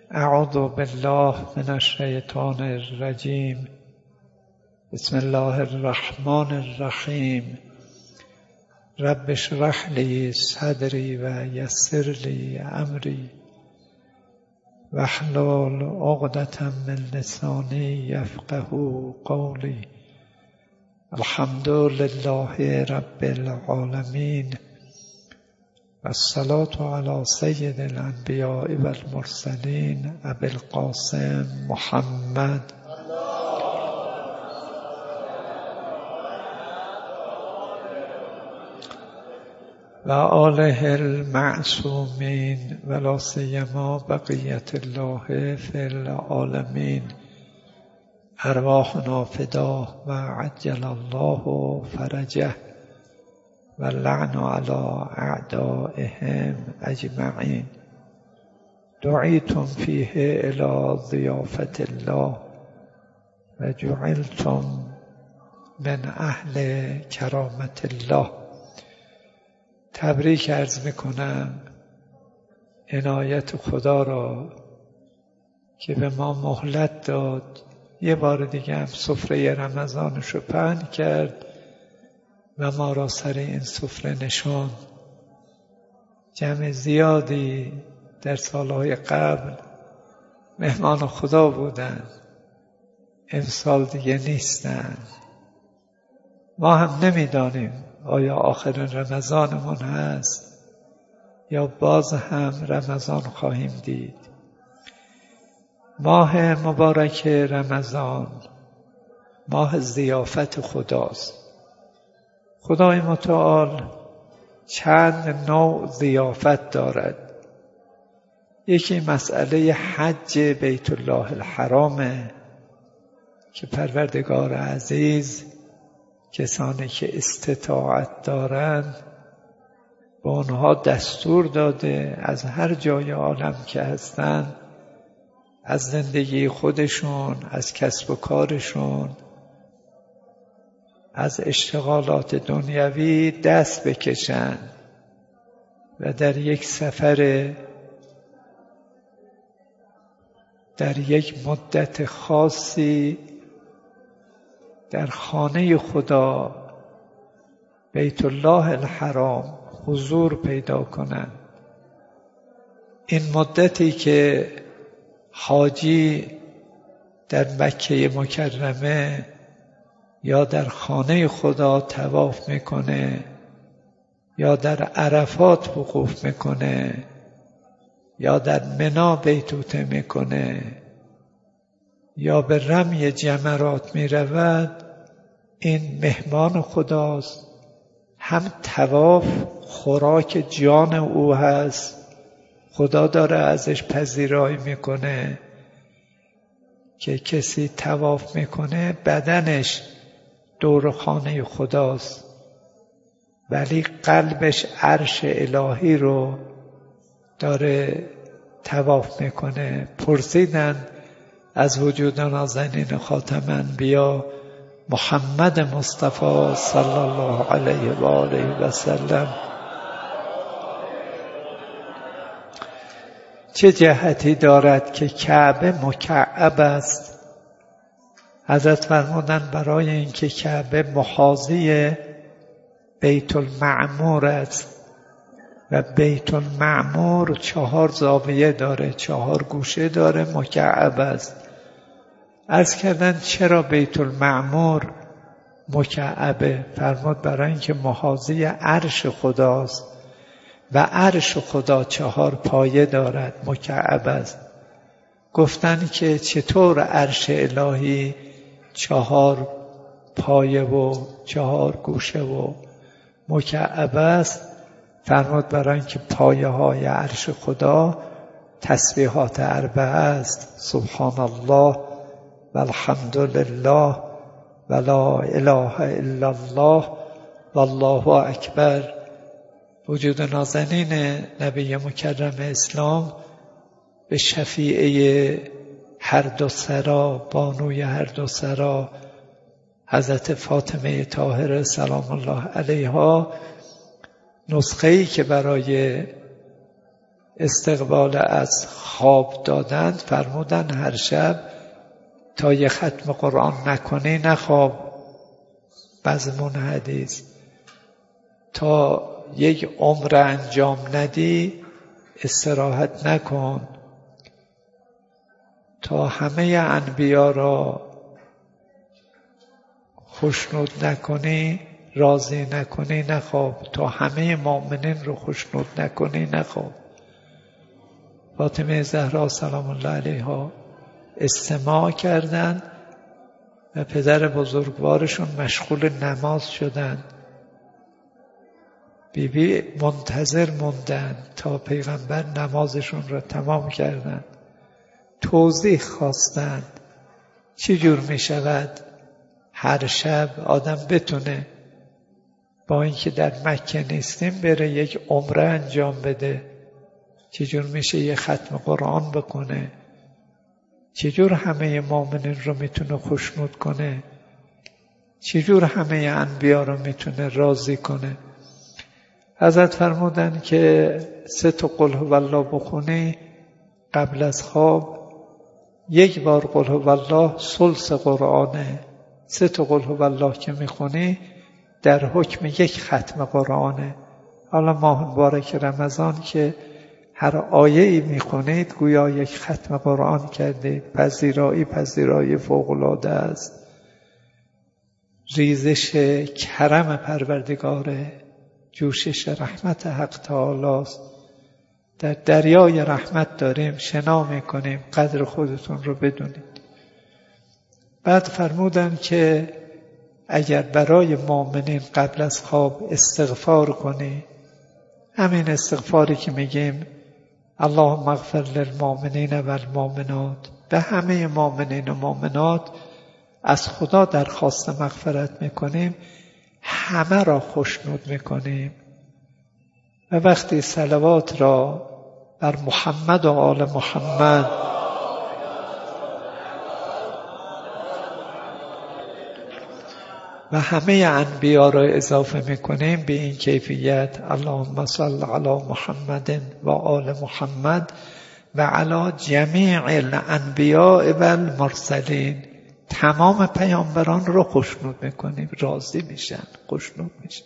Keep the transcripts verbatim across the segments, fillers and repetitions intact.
اعوذ بالله من الشیطان الرجیم. بسم الله الرحمن الرحیم. رب اشرح لی صدری و یسر لی امری واحلل عقدة من لسانی یفقهوا قولی. الحمد لله رب العالمین و الصلاة علی سید الانبیاء و المرسلین ابی القاسم محمد و آله المعصومین و لا سیما بقیت الله فی العالمین. ارواحنا فداه و عجل الله فرجه و لعن علی اعدائهم اجمعین. دعیتم فیه الی ضیافت الله و جعلتم من اهل کرامت الله. تبریک عرض میکنم عنایت خدا را که به ما مهلت داد یه بار دیگه هم سفره رمضانش رو پهن کرد و ما را سر این سفره نشاند. جمع زیادی در سالهای قبل مهمان خدا بودن، امسال دیگه نیستن. ما هم نمیدانیم آیا آخر رمضانمون هست یا باز هم رمضان خواهیم دید. ماه مبارک رمضان ماه ضیافت خداست. خدای متعال چند نوع ضیافت دارد. یکی مسئله حج بیت الله الحرامه که پروردگار عزیز کسانی که استطاعت دارند به آنها دستور داده از هر جای عالم که هستند از زندگی خودشون، از کسب و کارشون، از اشتغالات دنیوی دست بکشن و در یک سفر در یک مدت خاصی در خانه خدا بیت الله الحرام حضور پیدا کنند. این مدتی که حاجی در مکه مکرمه یا در خانه خدا طواف میکنه یا در عرفات وقوف میکنه یا در منی بیتوته میکنه یا به رمی جمرات میرود، این مهمان خداست. هم طواف خوراک جان او هست، خدا داره ازش پذیرایی میکنه که کسی طواف میکنه بدنش دور خانه خداست ولی قلبش عرش الهی رو داره طواف میکنه. پرسیدن از وجود نازنین خاتم انبیا محمد مصطفی صلی الله علیه و آله و سلم چه جهتی دارد که کعبه مکعب است؟ حضرت فرمودند برای اینکه کعبه محاذی بیت المعمور است و بیت المعمور چهار زاویه داره، چهار گوشه داره، مکعب است. عرض کردن چرا بیت المعمور مکعبه؟ فرمود برای اینکه محاذی عرش خداست و عرش خدا چهار پایه دارد، مکعب است. گفتن که چطور عرش الهی چهار پایه و چهار گوشه و مکعب است؟ فرمود برای اینکه پایه های عرش خدا تسبیحات اربعه است: سبحان الله و الحمد لله و لا اله الا الله و الله اکبر. وجود نازنین نبی مکرم اسلام به شفیعه هر دو سرا، بانوی هر دو سرا، حضرت فاطمه طاهره سلام الله علیها، نسخه‌ای که برای استقبال از خواب دادند فرمودن هر شب تا یه ختم قرآن نکنی نخواب، مضمون حدیث، تا یک عمر انجام ندی استراحت نکن، تا همه انبیا را خوشنود نکنی راضی نکنی نخواب، تا همه مؤمنین رو خوشنود نکنی نخواب. فاطمه زهرا سلام الله علیها استماع کردند و پدر بزرگوارشون مشغول نماز شدند. بیبی بی منتظر موندن تا پیغمبر نمازشون را تمام کردند. توضیح خواستند چی جور می شود هر شب آدم بتونه با اینکه در مکه نیستیم بره یک عمره انجام بده، چجور میشه یه ختم قرآن بکنه، چجور همه مؤمنین رو میتونه خوشنود کنه، چجور همه انبیا رو میتونه راضی کنه. حضرت فرمودن که سه تا قل هو الله بخونی قبل از خواب، یک بار قل هو الله ثلث قرآنه، سه تا قل هو الله که میخونی در حکم یک ختم قرآنه. حالا ماه مبارک رمضان که هر آیه‌ای میخونید گویا یک ختم قرآن کردید. پذیرایی پذیرایی فوق‌العاده است. ریزش کرم پروردگاره، جوشش رحمت حق تعالی است. در دریای رحمت داریم شنا میکنیم، قدر خودتون رو بدونید. بعد فرمودن که اگر برای مؤمنین قبل از خواب استغفار کنی، همین استغفاری که میگیم اللهم اغفر للمؤمنین والمؤمنات، به همه مؤمنین و مؤمنات از خدا درخواست مغفرت میکنیم، همه را خوشنود میکنیم. و وقتی صلوات را بر محمد و آل محمد و همه انبیا را اضافه میکنیم به این کیفیت اللهم صل علی محمد و آل محمد و علی جمیع الانبیاء و المرسلین، تمام پیامبران رو خوشنود میکنیم، راضی میشن، خوشنود میشن.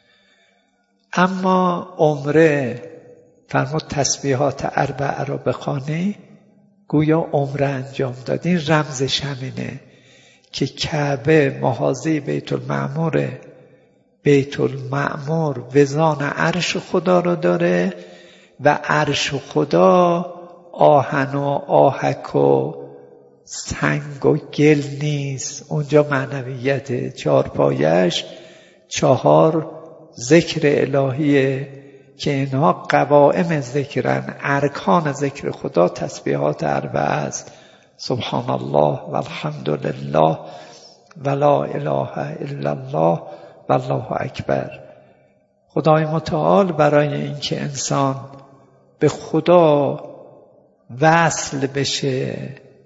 اما عمره فرمود تسبیحات اربعه را بخوانی، گویا عمره انجام داد. این رمزش همینه که کعبه محاذی بیت المعمور، بیت المعمور وزان عرش خدا رو داره و عرش خدا آهن و آهک و سنگ و گل نیست، اونجا معنویت. چهار پایش چهار ذکر الهیه که اینها قوائم ذکرن، ارکان ذکر خدا تسبیحات اربعه است. سبحان الله والحمد لله ولا اله الا الله والله اکبر. خدای متعال برای اینکه انسان به خدا وصل بشه،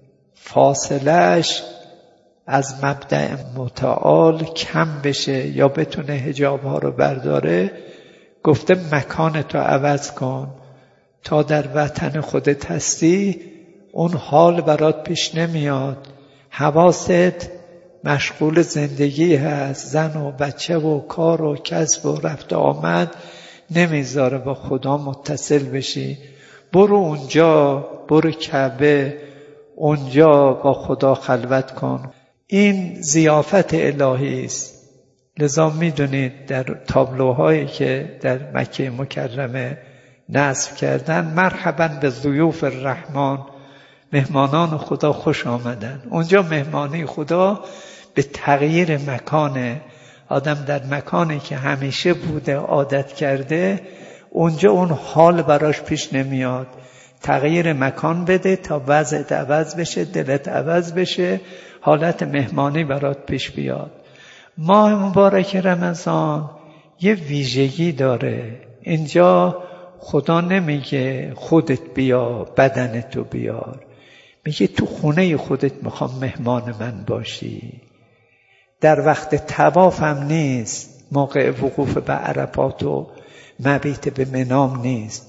فاصلش از مبدأ متعال کم بشه یا بتونه حجاب ها رو برداره، گفته مکانتو عوض کن تا در وطن خودت هستی اون حال برات پیش نمیاد، حواست مشغول زندگی هست، زن و بچه و کار و کسب و رفت آمد نمیذاره با خدا متصل بشی. برو اونجا، برو کعبه، اونجا با خدا خلوت کن. این ضیافت الهی است. لذا میدونید در تابلوهایی که در مکه مکرمه نصب کردن، مرحبا به ضیوف الرحمن، مهمانان خدا خوش آمدن. اونجا مهمانی خدا به تغییر مکانه. آدم در مکانی که همیشه بوده عادت کرده، اونجا اون حال براش پیش نمیاد. تغییر مکان بده تا وضعت عوض بشه، دلت عوض بشه، حالت مهمانی برات پیش بیاد. ماه مبارک رمضان یه ویژگی داره. اینجا خدا نمیگه خودت بیا بدنتو بیار، میگه تو خونه خودت میخوام مهمان من باشی. در وقت طواف هم نیست، موقع وقوف به عرفات و مبیت به منام نیست.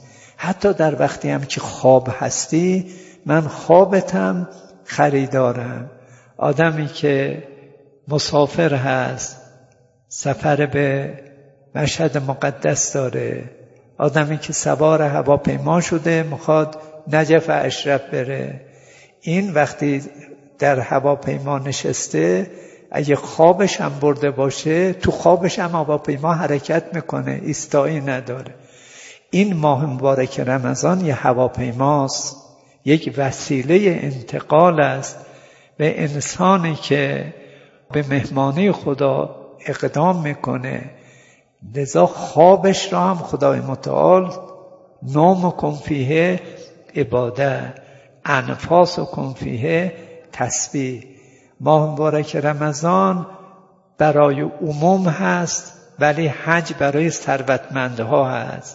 حتی در وقتی هم که خواب هستی، من خوابتم خریدارم. آدمی که مسافر هست، سفر به مشهد مقدس داره، آدمی که سوار هواپیما شده میخواد نجف اشرف بره، این وقتی در هواپیما نشسته اگه خوابش هم برده باشه، تو خوابش هم هواپیما حرکت میکنه، ایستایی نداره. این ماه مبارک رمضان یه هواپیماست، یک وسیله انتقال است به انسانی که به مهمانی خدا اقدام میکنه. لذا خوابش را هم خدای متعال نومکم فیه عباده، انفاسکم فیه تسبیح. ماه مبارک رمضان برای عموم هست، ولی حج برای ثروتمندها هست.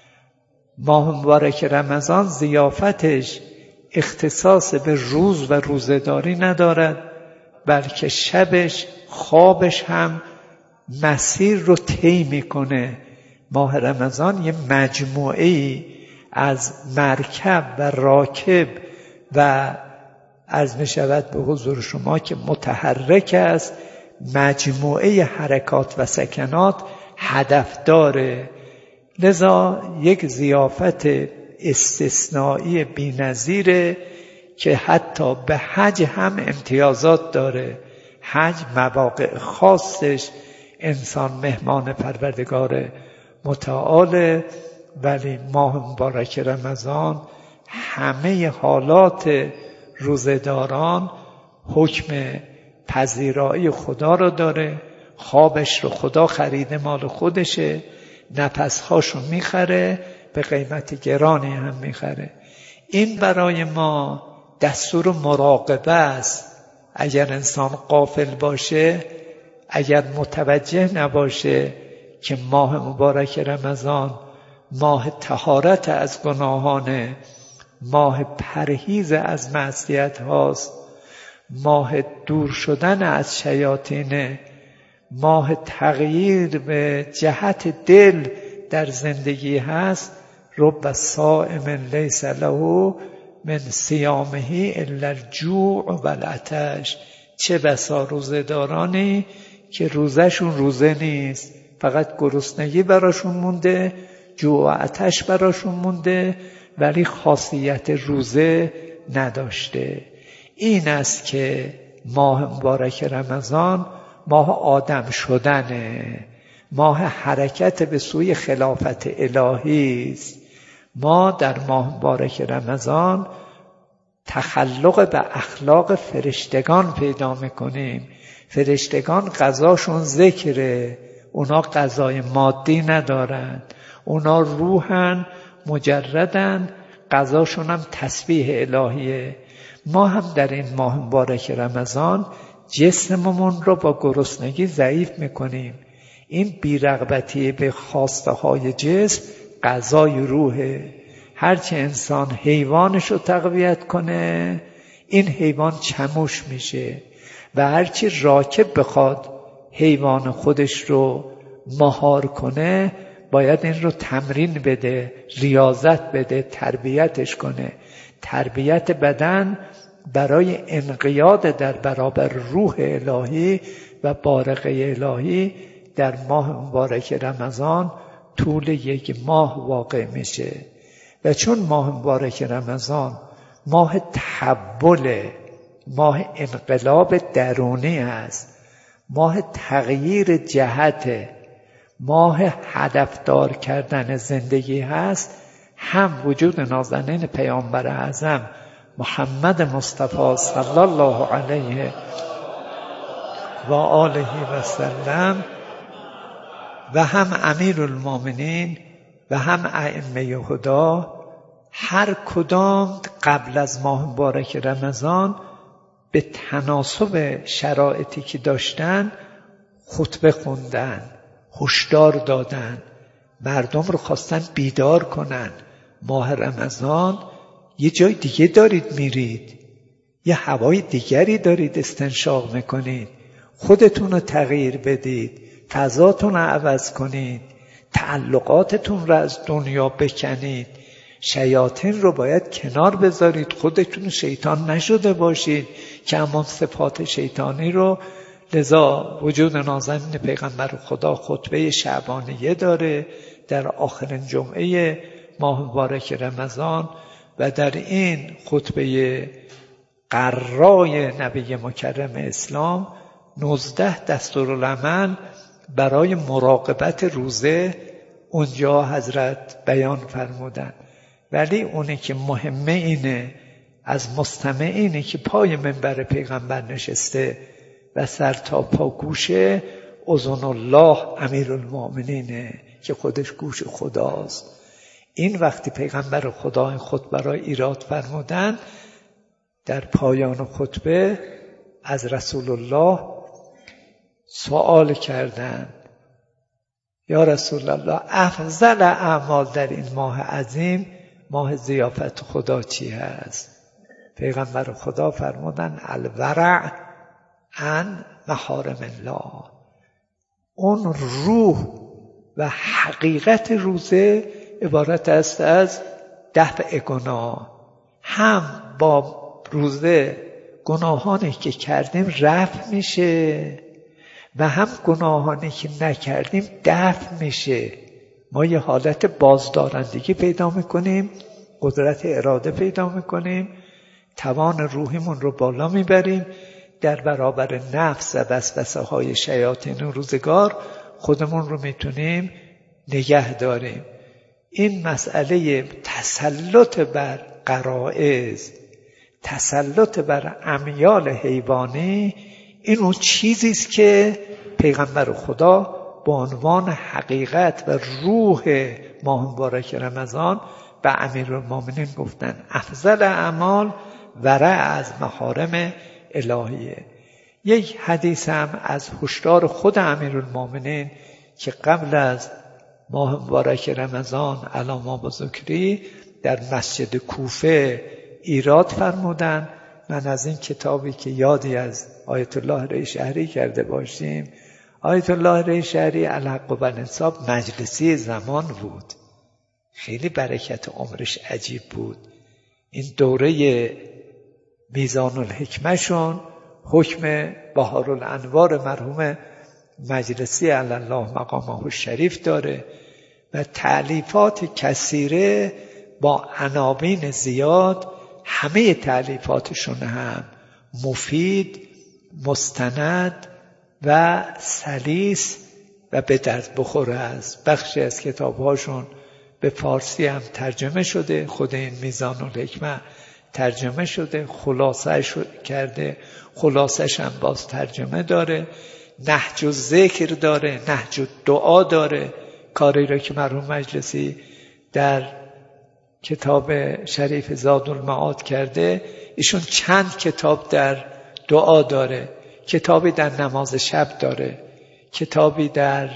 ماه مبارک رمضان ضیافتش اختصاص به روز و روزه‌داری ندارد، بلکه شبش، خوابش هم مسیر رو طی میکنه. ماه رمضان یه مجموعه‌ای از مرکب و راکب و عرض می شود به حضور شما که متحرک است، مجموعه حرکات و سکنات هدف داره. لذا یک ضیافت استثنایی بی‌نظیره که حتی به حج هم امتیازات داره. حج مواقع خاصش انسان مهمان پروردگار متعاله، ولی ماه مبارک رمضان همه حالات روزه‌داران حکم پذیرایی خدا رو داره. خوابش رو خدا خریده، مال خودشه، نفسهاشو میخره، به قیمت گرانی هم میخره. این برای ما دستور مراقبه است. اگر انسان غافل باشه، اگر متوجه نباشه که ماه مبارک رمضان ماه طهارت از گناهانه، ماه پرهیز از معصیت هاست، ماه دور شدن از شیاطینه، ماه تغییر به جهت دل در زندگی هست، رب صائم لیس له من صیامه الا الجوع و العطش. چه بسا روزه‌دارانی که روزشون روزه نیست، فقط گرسنگی براشون مونده، جوع و عطش براشون مونده، ولی خاصیت روزه نداشته. این است که ماه مبارک رمضان ماه آدم شدنه، ماه حرکت به سوی خلافت الهی است. ما در ماه مبارک رمضان تخلق به اخلاق فرشتگان پیدا میکنیم. فرشتگان غذاشون ذکره، اونا غذای مادی ندارن، اونا روحن، مجردن، غذاشون هم تسبیح الهیه. ما هم در این ماه مبارک رمضان جسممون رو با گرسنگی ضعیف میکنیم. این بی‌رغبتی به خواسته های جسم غذای روحه. هرچه انسان حیوانش رو تقویت کنه، این حیوان چموش میشه، و هرچی راکب بخواد حیوان خودش رو مهار کنه، باید این رو تمرین بده، ریاضت بده، تربیتش کنه. تربیت بدن برای انقیاد در برابر روح الهی و بارقه الهی در ماه مبارک رمضان طول یک ماه واقع میشه. و چون ماه مبارک رمضان ماه تحول، ماه انقلاب درونی است، ماه تغییر جهت، ماه هدفدار کردن زندگی هست، هم وجود نازنین پیامبر اعظم محمد مصطفی صلی الله علیه و آله و سلم و هم امیرالمومنین و هم ائمه هدا، هر کدام قبل از ماه مبارک رمضان به تناسب شرایطی که داشتن خطبه خوندن، هشدار دادن، مردم رو خواستن بیدار کنن. ماه رمضان یه جای دیگه دارید میرید، یه هوای دیگری دارید استنشاق میکنید، خودتون رو تغییر بدید، فضاتون رو عوض کنید، تعلقاتتون رو از دنیا بکنید. شیاطین رو باید کنار بذارید، خودتون شیطان نشده باشید که اما صفات شیطانی رو. لذا وجود نازنین پیغمبر خدا خطبه شعبانیه داره در آخرین جمعه ماه مبارک رمضان و در این خطبه قرای نبی مکرم اسلام نوزده دستورالعمل برای مراقبت روزه اونجا حضرت بیان فرمودن. ولی اونی که مهمه اینه از مستمعینی که پای منبر پیغمبر نشسته و سر تا پا گوشه اذن الله امیرالمؤمنینه که خودش گوش خداست. این وقتی پیغمبر خدا این خطبه را ایراد فرمودن، در پایان خطبه از رسول الله سوال کردند یا رسول الله افضل اعمال در این ماه عظیم، ماه ضیافت خدا چی هست؟ پیغمبر خدا فرمودن الورع عن محارم الله. اون روح و حقیقت روزه عبارت است از دفع گناه. هم با روزه گناهانی که کردیم رفع میشه و هم گناهانی که نکردیم دفع میشه. ما یه حالت بازدارندگی پیدا میکنیم، قدرت اراده پیدا میکنیم، توان روحیمون رو بالا میبریم، در برابر نفس و وسوسه های شیاطین روزگار خودمون رو میتونیم نگه داریم. این مسئله تسلط بر غرائز، تسلط بر امیال حیوانی، این اون چیزی است که پیغمبر خدا به عنوان حقیقت و روح ماه مبارک رمضان به امیرالمومنین گفتن افضل اعمال ورع از محارم الهیه. یک حدیث هم از هشدار خود امیرالمومنین که قبل از ماه مبارک رمضان علامه بزرگی در مسجد کوفه ایراد فرمودن. من از این کتابی که یادی از آیت الله ری شهری کرده باشیم، آیت الله ری شهری الحق و بالانصاف مجلسی زمان بود، خیلی برکت عمرش عجیب بود. این دوره میزان الحکمه شون حکم بهارالانوار مرحوم مجلسی علی الله مقامه الشریف داره و تألیفات کثیره با عناوین زیاد. همه تألیفاتشون هم مفید، مستند و سلیس و به درد بخور است. بخشی از کتابهاشون به فارسی هم ترجمه شده، خود این میزان الحکمه ترجمه شده، خلاصه کرده، خلاصش هم باز ترجمه داره، نهج الذکر داره، نهج الدعا داره، کاری را که مرحوم مجلسی در کتاب شریف زادالمعاد کرده. ایشون چند کتاب در دعا داره، کتابی در نماز شب داره، کتابی در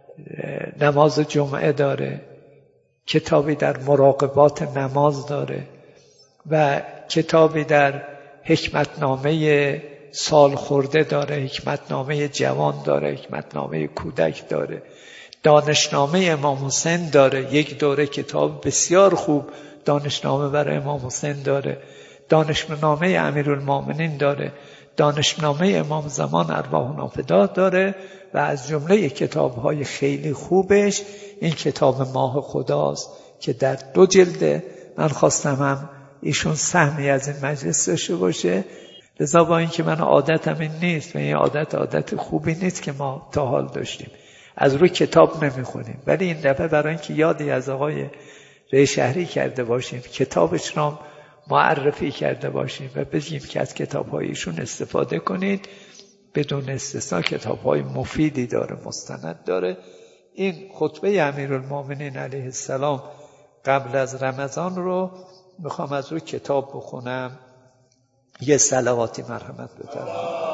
نماز جمعه داره، کتابی در مراقبات نماز داره و کتابی در حکمتنامه سال خورده داره، حکمتنامه جوان داره، حکمتنامه کودک داره، دانشنامه امام حسین داره. یک دوره کتاب بسیار خوب دانشنامه برای امام حسین داره، دانشنامه امیرالمومنین داره، دانشنامه امام زمان ارواح نافداه داره و از جمله کتاب‌های خیلی خوبش این کتاب ماه خداست که در دو جلده. من خواستم هم ایشون سهمی از این مجلس داشته باشه، لذا با اینکه من عادتم این نیست و این عادت عادت خوبی نیست که ما تا حال داشتیم، از روی کتاب نمیخونیم، ولی این دفعه برای اینکه یادی از آقای ری شهری کرده باشیم، کتابش را معرفی کرده باشیم و بگیم که از کتاب‌های ایشون استفاده کنید. بدون استثنا کتاب‌های مفیدی داره، مستند داره. این خطبه امیرالمومنین علیه السلام قبل از رمضان رو میخوام از روی کتاب بخونم. یه صلواتی مرحمت بفرمایید.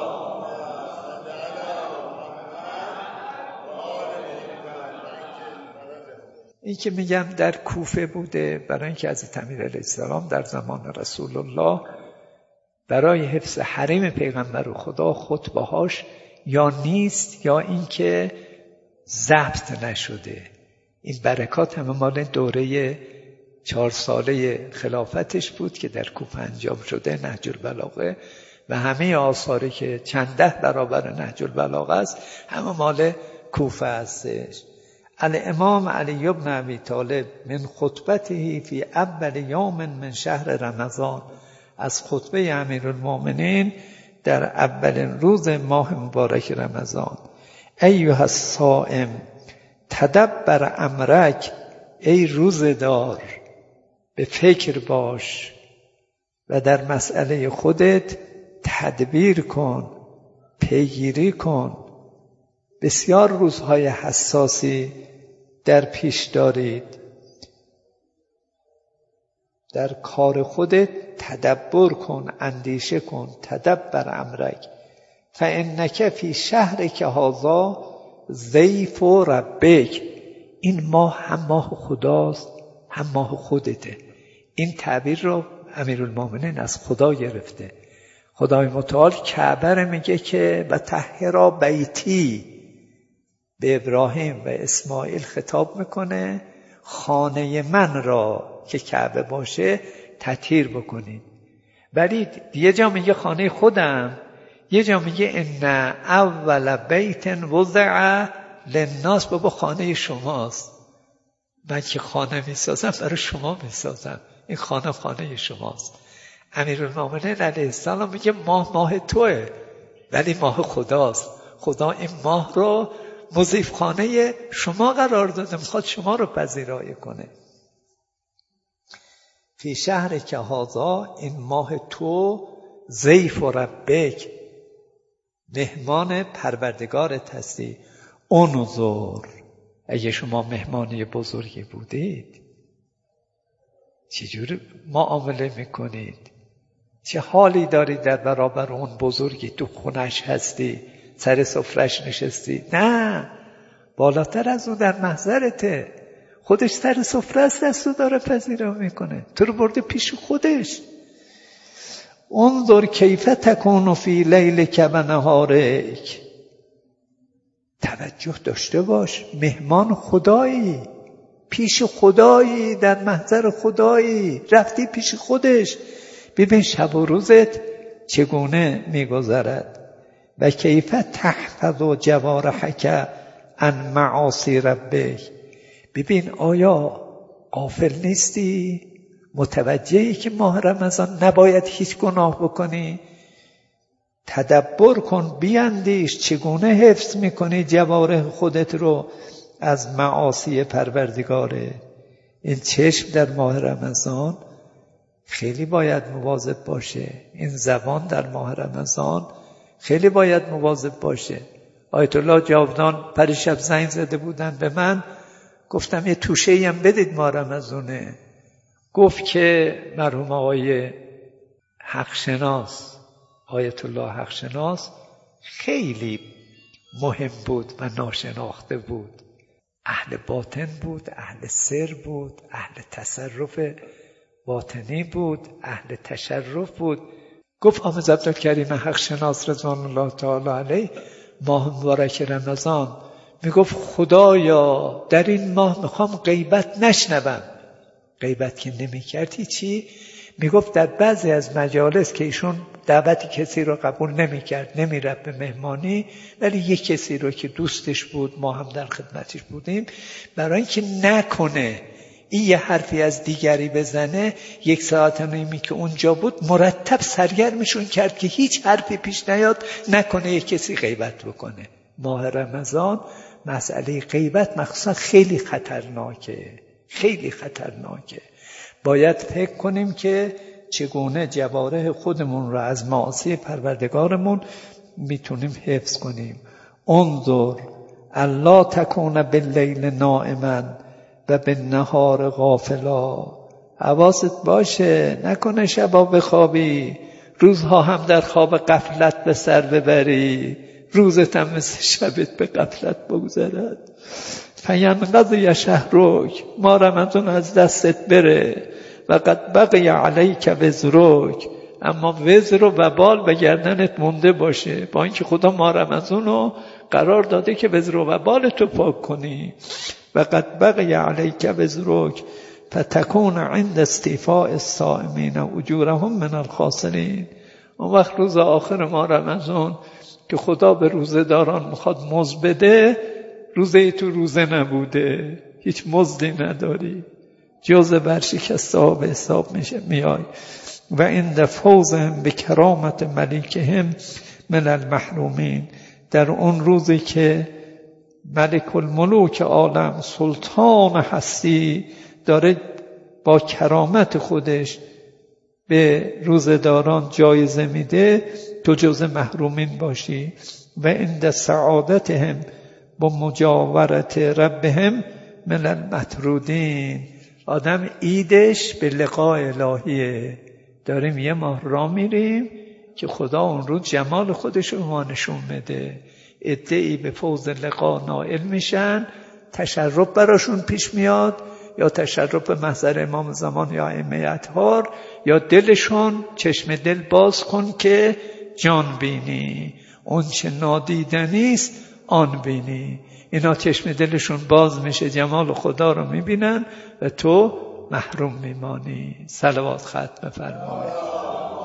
این که میگم در کوفه بوده برای اینکه حضرت امیر علیه السلام در زمان رسول الله برای حفظ حریم پیغمبر خدا خطبه‌هاش یا نیست یا اینکه ضبط نشده. این برکات همه مال دوره چهار ساله خلافتش بود که در کوفه انجام شده نهج البلاغه و همه آثاری که چند ده برابر نهج البلاغه است همه مال کوفه هستش. الامام علی بن ابی طالب من خطبته فی اول یوم من شهر رمضان، از خطبه امیرالمؤمنین در اولین روز ماه مبارک رمضان: ایها الصائم تدبر امرک، ای روزدار به فکر باش و در مسئله خودت تدبیر کن، پیگیری کن. بسیار روزهای حساسی در پیش دارید، در کار خودت تدبر کن، اندیشه کن. تدبر امرک فانک فی شهرک هذا ضیف ربک، این ماه هم ماه خداست هم ماه خودته. این تعبیر رو امیرالمؤمنین از خدا گرفته. خدای متعال کعبه میگه که و طهرا بیتی، به ابراهیم و اسماعیل خطاب میکنه خانه من را که کعبه باشه تطهیر بکنید. ولی یه جا میگه خانه خودم، یه جا میگه ان اول بیت وضع للناس، بابا خانه شماست. من که خانه میسازم برای شما میسازم، این خانه خانه شماست. امیرالمؤمنین علیه السلام میگه ماه ماه توه ولی ماه خداست. خدا این ماه رو مضیف خانه شما قرار داده، میخواد شما رو پذیرایی کنه. فی شهر که هذا، این ماه تو ضیف ربک، مهمان پروردگارت هستی. انظر، اگه شما مهمانی بزرگی بودید چجور معامله میکنید؟ چه حالی داری در برابر اون بزرگی؟ تو خونش هستی، سر سفرش نشستی؟ نه، بالاتر از اون در محضرته. خودش سر سفره است، دستو داره پذیرا میکنه، تو رو برده پیش خودش. انظر کیف تکون فی لیلک و نهارک، توجه داشته باش، مهمان خدایی، پیش خدایی، در محضر خدایی، رفتی پیش خودش. ببین شب و روزت چگونه میگذرد. و کیف تحفظ جوارحک عن معاصی ربک، ببین آیا غافل نیستی؟ متوجهی که ماه رمضان نباید هیچ گناه بکنی؟ تدبر کن، بیاندیش چگونه حفظ میکنی جوارح خودت رو از معاصی پروردگاره. این چشم در ماه رمضان خیلی باید مواظب باشه، این زبان در ماه رمضان خیلی باید مواظب باشه. آیت الله جاودان پریشب زنگ زده بودن به من، گفتم یه توشه‌ای هم بدید ماه رمضانه. گفت که مرحوم آقای حقشناس، آیت الله حقشناس، خیلی مهم بود و ناشناخته بود، اهل باطن بود، اهل سر بود، اهل تصرف باطنی بود، اهل تشرف بود. گفت حافظ عبدالکریم حقشناس رضوان الله تعالی علیه ماه مبارک رمضان میگفت خدایا در این ماه میخوام غیبت نشنوم. غیبت که نمیکردی چی؟ میگفت در بعضی از مجالس که ایشون دعوت کسی رو قبول نمیکرد، نمیرفت به مهمانی، ولی یک کسی رو که دوستش بود، ما هم در خدمتش بودیم، برای اینکه نکنه این یه حرفی از دیگری بزنه، یک ساعت و نیمی که اونجا بود مرتب سرگرمشون کرد که هیچ حرفی پیش نیاد، نکنه یک کسی غیبت بکنه. ماه رمضان مسئله غیبت مخصوصا خیلی خطرناکه، خیلی خطرناکه. باید فکر کنیم که چگونه جوارح خودمون رو از معاصی پروردگارمون میتونیم حفظ کنیم. انظر الا تکون باللیل نائما و بالنهار غافلا، حواست باشه نکنه شبا بخوابی، روزها هم در خواب غفلت به سر ببری، روزت هم مثل شبت به غفلت بگذرد. فینقضی شهرک، ما رمضان از دستت بره، و قد بقی علیک وزرک، اما وزر و وبال به گردنت مونده باشه، با اینکه خدا ما رمضان رو قرار داده که وزر و وبال تو پاک کنی. و قد بقی علیک وزرک فتکون عند استیفاء الصائمین اجورهم من الخاسرین. اون وقت روز آخر ما رمضان که خدا به روزه داران میخواد مزد بده، روزه تو روزه نبوده، هیچ مزدی نداری، جز برشکسته ها به حساب میشه میای. و عند فوزهم به کرامت ملیکهم من المحرومین. در اون روزی که ملک الملوک عالم، سلطان هستی، داره با کرامت خودش به روزداران جایزه میده، تو جزء محرومین باشی. و عند سعادتهم با مجاورت ربهم من المطرودین. آدم ایدش به لقاء الهیه. داریم یه ماه را میریم که خدا اون روز جمال خودش رو ما نشون بده. عده‌ای به فوز لقا نائل میشن، تشرف براشون پیش میاد، یا تشرف به محضر امام زمان یا ائمه اطهار، یا دلشون چشم دل باز کن که جان بینی، اون چه نادیدنی است آن بینی. اینا چشم دلشون باز میشه، جمال خدا رو میبینن و تو محروم میمانی. صلوات ختم فرمایید.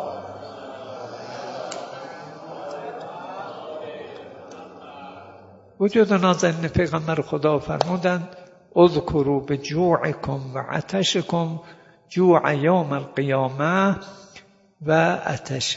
وجود نازنین پیغمبر خدا فرمودند اذکروا بجوعکم و عطشکم جوع یوم القیامه و عطش.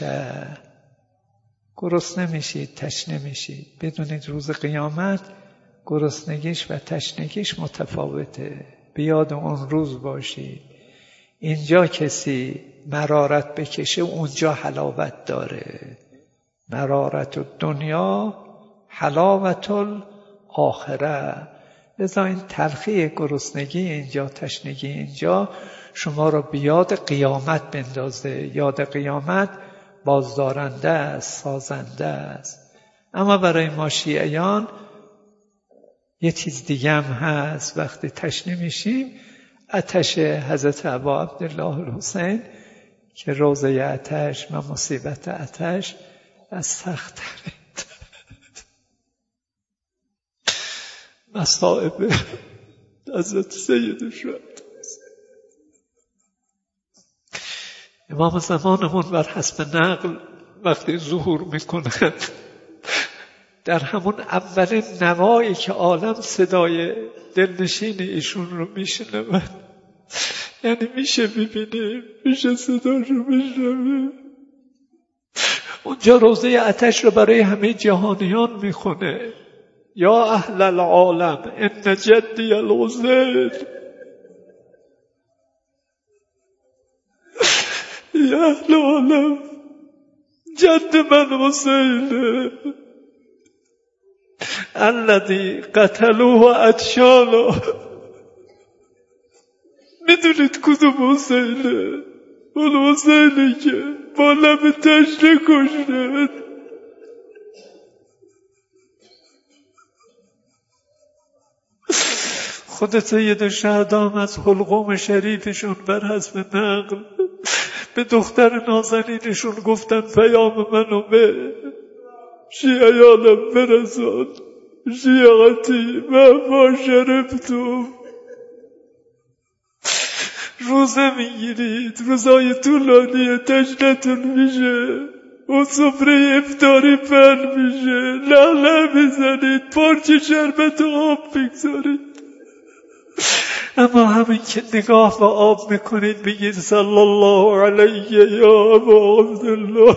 گرسنه میشید، تشنه میشید. بدونید روز قیامت گرسنگیش و تشنگیش متفاوته. بیاد اون روز باشید. اینجا کسی مرارت بکشه اونجا حلاوت داره. مرارت دنیا حلاوت الاخره. لذا این تلخی گرسنگی اینجا، تشنگی اینجا شما را بیاد قیامت بندازه. یاد قیامت بازدارنده است، سازنده است. اما برای ما شیعیان یه چیز دیگه هم هست. وقتی تشنه میشیم، آتش حضرت ابا عبدالله الحسین که روزه آتش و مصیبت آتش از سخت ترین مصائب حضرت سید شد. امام زمانمون بر حسب نقل وقتی ظهور میکنند در همون اولین نوایی که عالم صدای دلنشین ایشون رو میشنود، یعنی میشه ببینه، میشه صداشو بشنوه، اونجا روزه آتش رو برای همه جهانیان میخونه. یا اهل العالم ان جدی الحسین، یا اهل العالم جد من حسینه الذی قتلوه عطشانا. میدونید کدوم حسینه؟ اون حسینه که با لب تشنه کشته. خود سید شهدا از حلقوم شریفشون بر حسب نقل به دختر نازنینشون گفتن پیام منو به شیعیانم برسان، شیعتی مهما شرفتم. روزه میگیرید، روزای طولانی تشنتون میشه، اون سفره افطاری پر میشه، لعله میزنید، پارچه شربت و آب بگذارید. اما همین که نگاه و آب میکنید بگید صلی الله علیه یا ابا عبدالله.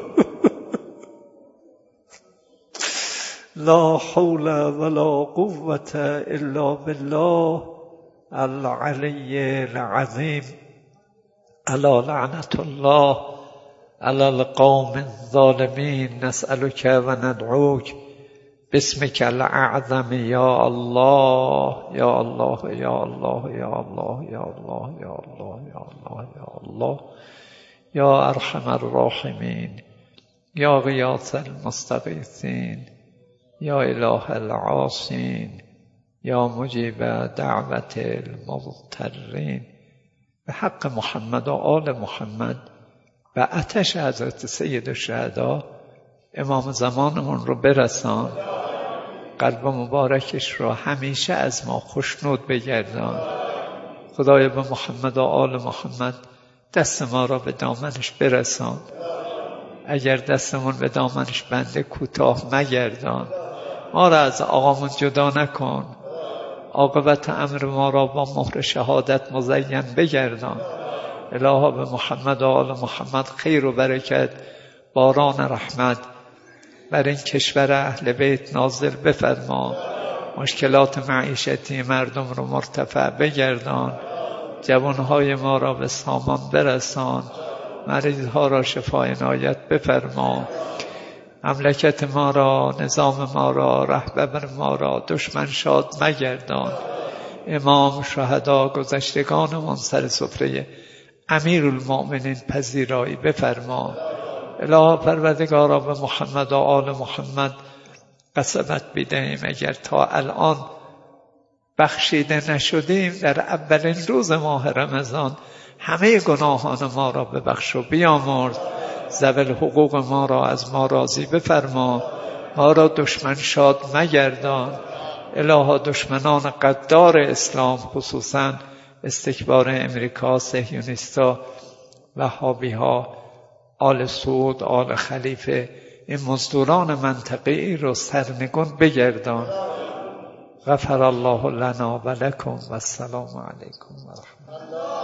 لا حول ولا قوة الا بالله العلی العظیم. الا لعنت الله على القوم الظالمین. نسألك و ندعوك باسمك الاعظم یا الله یا الله یا الله یا الله یا الله یا الله یا الله یا الله یا ارحم الراحمین یا غیاث المستغیثین یا اله العاصین یا مجیب دعوت المضطرین. به حق محمد و آل محمد و آتش حضرت سید الشهدا امام زمانمون رو برسان. قلب مبارکش رو همیشه از ما خوشنود بگردان. خدای به محمد و آل محمد دست ما را به دامنش برسان. اگر دستمون به دامنش بنده کوتاه مگردان. ما را از آقامون جدا نکن. عاقبت امر ما را با مهر شهادت مزین بگردان. الها به محمد و آل محمد خیر و برکت، باران رحمت بر این کشور اهل بیت نازل بفرما. مشکلات معیشتی مردم رو مرتفع بگردان. جوانهای ما را به سامان برسان. مریضها را شفای عنایت بفرما. مملکت ما را، نظام ما را، رهبر ما را دشمن شاد مگردان. امام شهدا گذشتگانمان سر سفره امیرالمؤمنین پذیرایی بفرما. الها پروردگارا به محمد و آل محمد قسمت بدهیم اگر تا الان بخشیده نشدیم در اولین روز ماه رمضان همه گناهان ما را ببخش و بیامرز. ذوی حقوق ما را از ما راضی بفرما. ما را دشمن شاد مگردان. الها دشمنان قدار اسلام، خصوصا استکبار امریکا، صهیونیستا، وهابیها، آل سعود، آل خلیفه، این مزدوران منطقه‌ای را سرنگون بگردان. غفر الله لنا و لکم و السلام علیکم و رحمت الله.